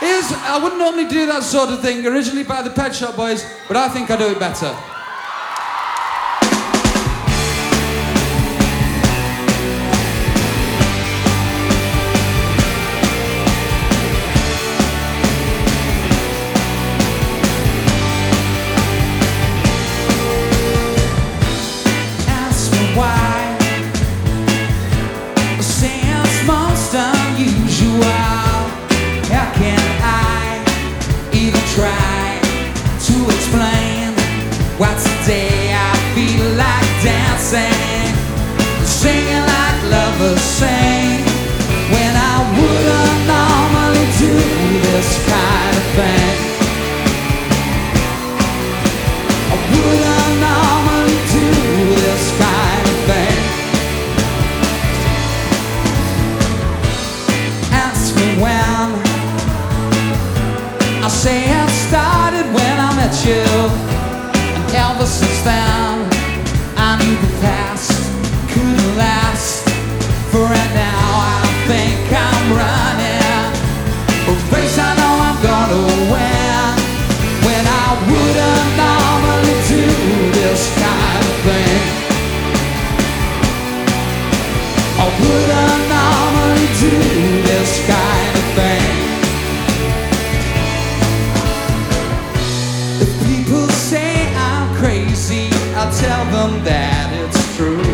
I wouldn't normally do that sort of thing, originally by the Pet Shop Boys, but I think I do it better. Ask me why, seems most unusual. How can I even try to explain why today I feel like dancing, singing like lovers sing, when I wouldn't normally do this kind of thing. I wouldn't normally do this kind of thing. Ask me when, I say it started when I met you, and ever since then I knew the past couldn't last. For right now I think I'm running a race I know I'm gonna win, when I wouldn't normally do this kind of thing. I wouldn't normally do this kind of thing. If people say I'm crazy, I'll tell them that it's true.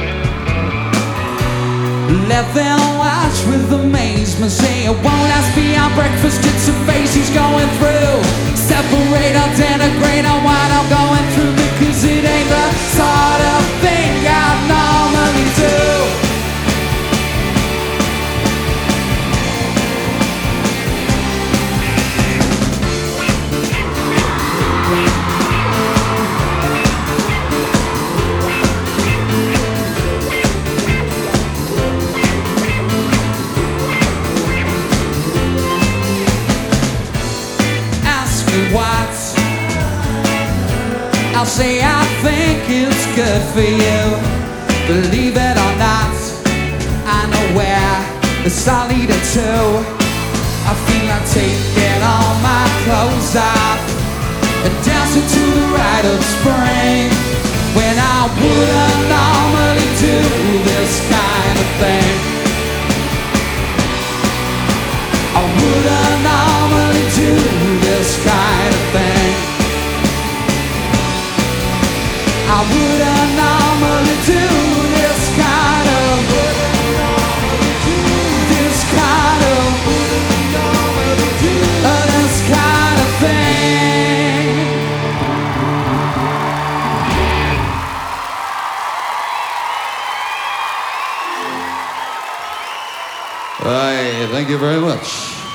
Let them watch with amazement, say it won't last beyond breakfast, it's a phase he's going through. Separate or denigrate on what I'm going through, because it ain't the sort of thing I normally do. What? I'll say I think it's good for you. Believe it or not, I know where it's all leading to. I feel like taking all my clothes off and dancing to the rite of spring, when I wouldn't normally do this kind of thing. I wouldn't normally do this kind of thing. I wouldn't normally do this kind of, this kind of thing. Right, thank you very much.